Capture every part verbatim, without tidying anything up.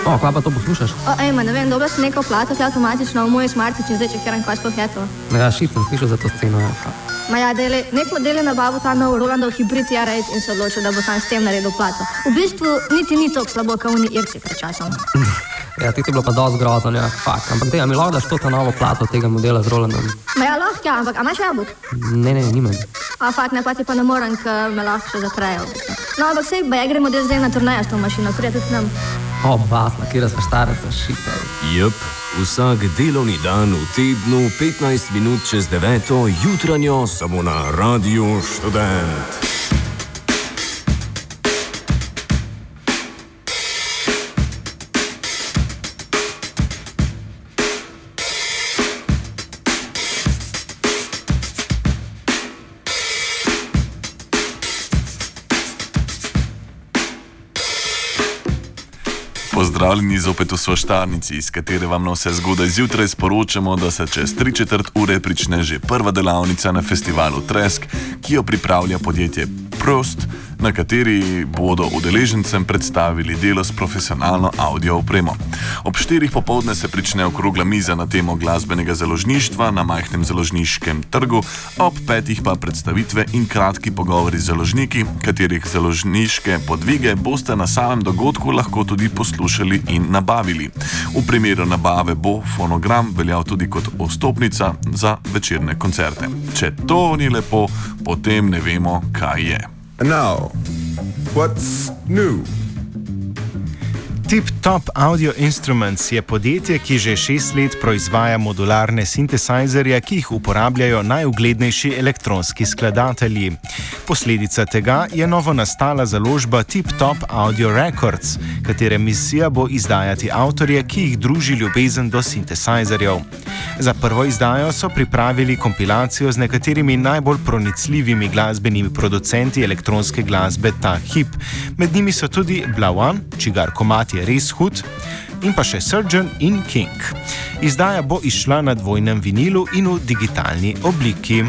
O, kaj pa to poslušaš? O, ej, ma ne vem, dobro si nekaj plačati avtomatično v moj smartič in zdaj čekiram, kaj sploh je to. Ja, šit sem slišal za to sceno. Ja. Ma ja, dele, nek model je nabavil ta nov Rolandov hibrid R osem in se odločil, da bo sam s tem naredil plačo. V bistvu niti ni toliko slabo, kot oni Irci pred časom. Ja, ti si bilo pa dosti grozno, ja, fakt. Ampak te, a mi lahko daš to ta novo plato tega modela z Rolandom? Ma ja, lahko, ja, ampak a imaš jabolk? Ne, ne, nimam. A fakt, ne, pa ti pa ne morem, ker me lahko še zaprejo. No, ampak sej, ba ja gremo del zdaj na turnejo s to mašino, prija tudi nam. O, basna, kjera sva štareca, šita. Jep, vsak delovni dan v tednu, petnajst minut čez deveto, jutranjo, samo na Radiu Študent. Pozdravljeni zopet v Svaštarnici, iz katere vam na vse zgodaj zjutraj sporočamo, da se čez tri četrt ure prične že prva delavnica na festivalu Tresk, ki jo pripravlja podjetje Prost, na kateri bodo udeležencem predstavili delo s profesionalno audio opremo. Ob štirih popoldne se prične okrogla miza na temo glasbenega založništva na majhnem založniškem trgu, ob petih pa predstavitve in kratki pogovori z založniki, katerih založniške podvige boste na samem dogodku lahko tudi poslušali in nabavili. V primeru nabave bo fonogram veljal tudi kot vstopnica za večerne koncerte. Če to ni lepo, potem ne vemo, kaj je. And now, what's new? Tip Top Audio Instruments je podjetje, ki že šest let proizvaja modularne sintesajzerje, ki jih uporabljajo najuglednejši elektronski skladatelji. Posledica tega je novo nastala založba Tip Top Audio Records, katere misija bo izdajati avtorje, ki jih druži ljubezen do sintesajzerjev. Za prvo izdajo so pripravili kompilacijo z nekaterimi najbolj pronicljivimi glasbenimi producenti elektronske glasbe ta hip. Med njimi so tudi Blawan, čigar komad je res hud, in pa še Surgeon in King. Izdaja bo izšla na dvojnem vinilu in v digitalni obliki.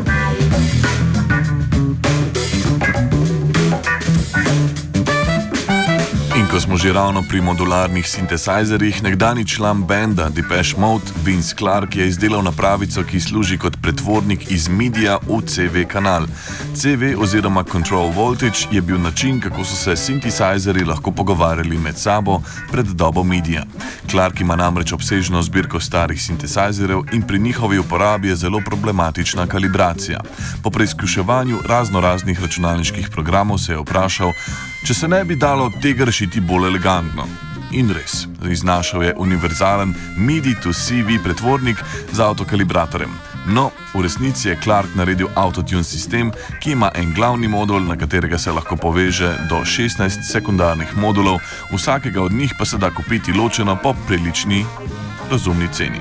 In ko smo že ravno pri modularnih sintesajzerjih, nekdani član benda Depeche Mode, Vince Clarke, je izdelal napravico, ki služi kot pretvornik iz midija v C V kanal. C V oziroma Control Voltage je bil način, kako so se sintesajzerji lahko pogovarjali med sabo pred dobo midija. Clarke ima namreč obsežno zbirko starih sintesajzerjev in pri njihovi uporabi je zelo problematična kalibracija. Po preizkuševanju razno raznih računalniških programov se je vprašal, če se ne bi dalo tega rešiti bolj elegantno. In res, iznašel je univerzalen MIDI to C V pretvornik z avtokalibratorjem. No, v resnici je Clarke naredil autotune sistem, ki ima en glavni modul, na katerega se lahko poveže do šestnajst sekundarnih modulov, vsakega od njih pa se da kupiti ločeno po prilični, razumni ceni.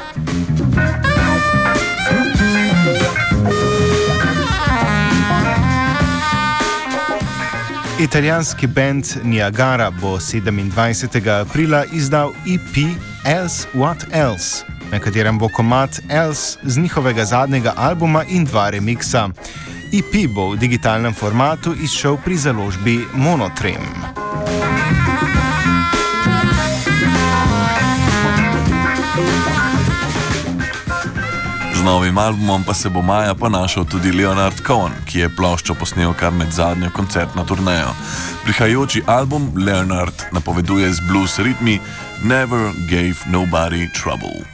Italijanski band Niagara bo sedemindvajsetega aprila izdal E P Else What Else, na katerem bo komad Else z njihovega zadnjega albuma in dva remiksa. E P bo v digitalnem formatu izšel pri založbi Monotrem. Z novim albumom pa se bo maja ponašal tudi Leonard Cohen, ki je ploščo posnel kar med zadnjo koncertno turnejo. Prihajajoči album Leonard napoveduje z blues ritmi Never Gave Nobody Trouble.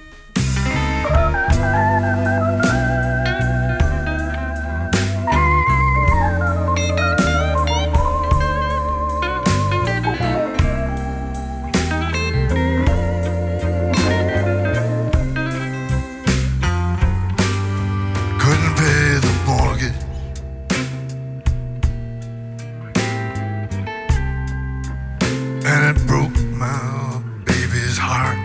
And it broke my baby's heart.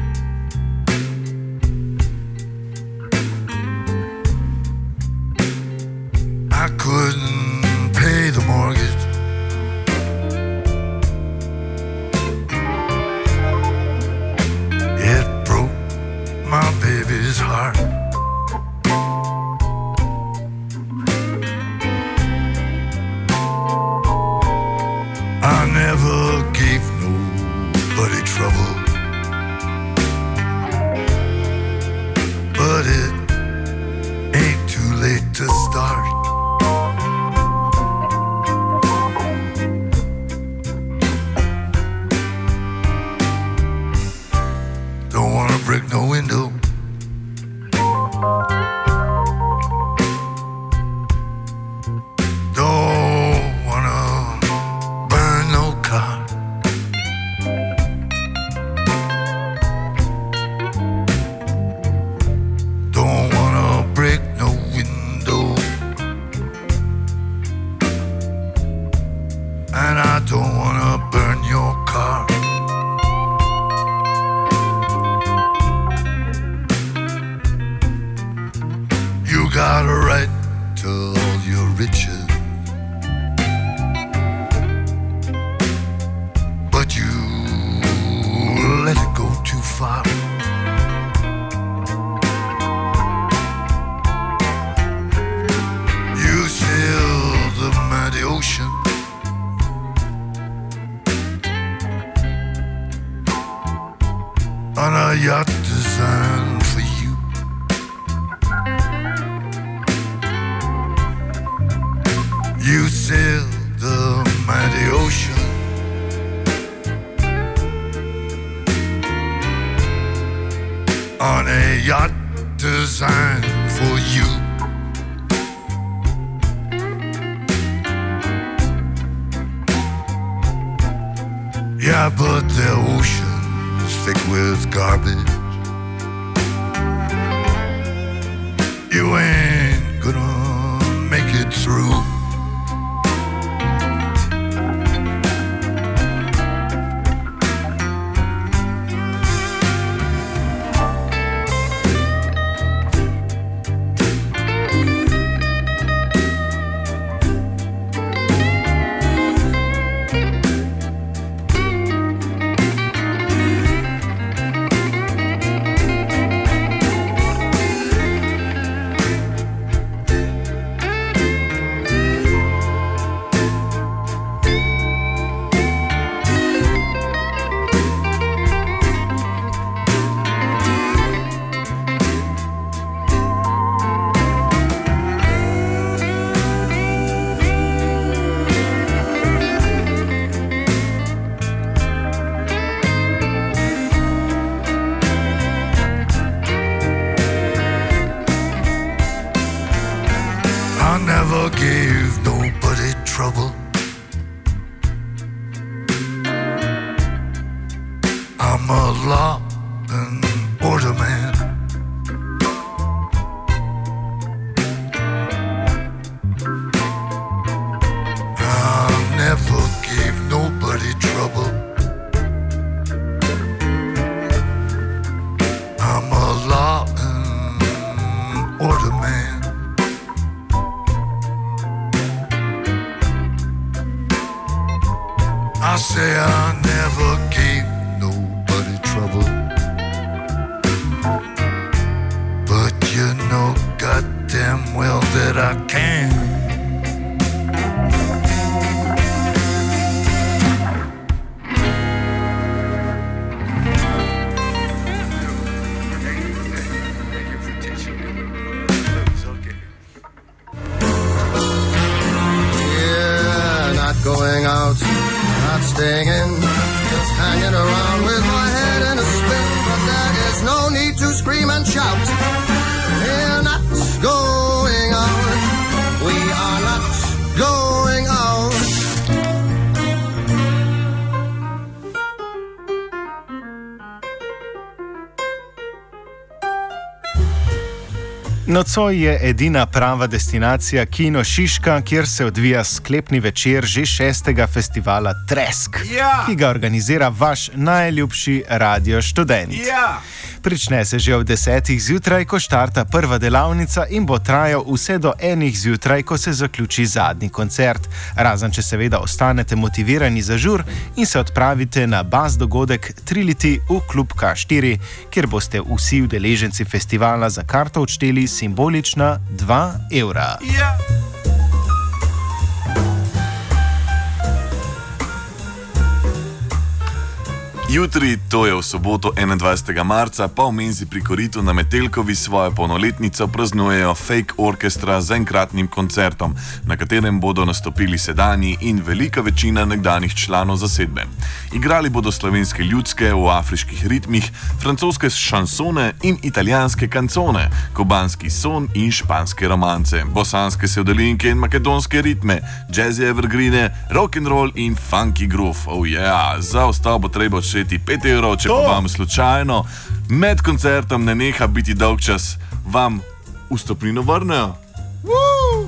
I couldn't pay the mortgage. It broke my baby's heart. I never gave nobody a yacht designed for you. You sailed the mighty ocean, on a yacht designed for you. Yeah, but the ocean's thick with garbage. You ain't gonna make it through. Never gave nobody trouble. I'm a law and order man. I never gave nobody trouble. I'm a law and order man. I say I never gave nobody trouble, but you know goddamn well that I can. Yeah, not going out, not staying in, just hanging around with my head in a spin. But there is no need to scream and shout. We're not going out. We are not going out. Nocoj je edina prava destinacija Kino Šiška, kjer se odvija sklepni večer že šestega festivala Tresk, ja. ki ga organizira vaš najljubši Radio Študent. Ja. Prične se že ob desetih zjutraj, ko štarta prva delavnica in bo trajal vse do enih zjutraj, ko se zaključi zadnji koncert. Razen če seveda ostanete motivirani za žur in se odpravite na baz dogodek Trility v klub K štiri, kjer boste vsi udeleženci festivala za karto odšteli simbolična dva evra. Ja. Jutri, to je v soboto enaindvajsetega marca, pa v menzi pri Koritu na Metelkovi svojo polnoletnico praznujejo Fake Orchestra z enkratnim koncertom, na katerem bodo nastopili sedanji in velika večina nekdanjih članov zasedbe. Igrali bodo slovenske ljudske v afriških ritmih, francoske šansone in italijanske kancone, kubanski son in španske romance, bosanske sevdalinke in makedonske ritme, jazzy evergreene, rock'n'roll in funky groove. Oh yeah, za ostal bo treba odšteti pet evrov, če pa vam slučajno med koncertom ne neha biti dolg čas, vam vstopnino vrnejo. Woo!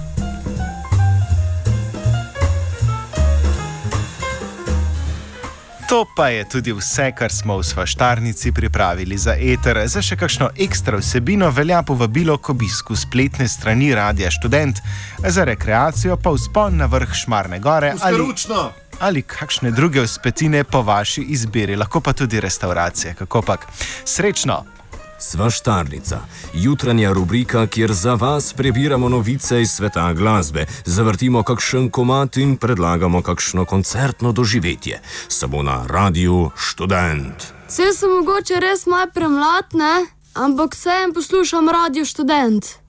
To pa je tudi vse, kar smo v Svaštarnici pripravili za eter. Za še kakšno ekstra vsebino velja povabilo k obisku spletne strani Radia Študent, za rekreacijo pa vzpon na vrh Šmarne gore ali, ali kakšne druge vzpetine po vaši izbiri, lahko pa tudi restauracije, kakopak. Srečno! Svaštarnica, jutranja rubrika, kjer za vas prebiramo novice iz sveta glasbe, zavrtimo kakšen komad in predlagamo kakšno koncertno doživetje. Samo na Radiu Študent. Vse sem mogoče res malo premlad, ne? Ampak vseeno poslušam Radio Študent.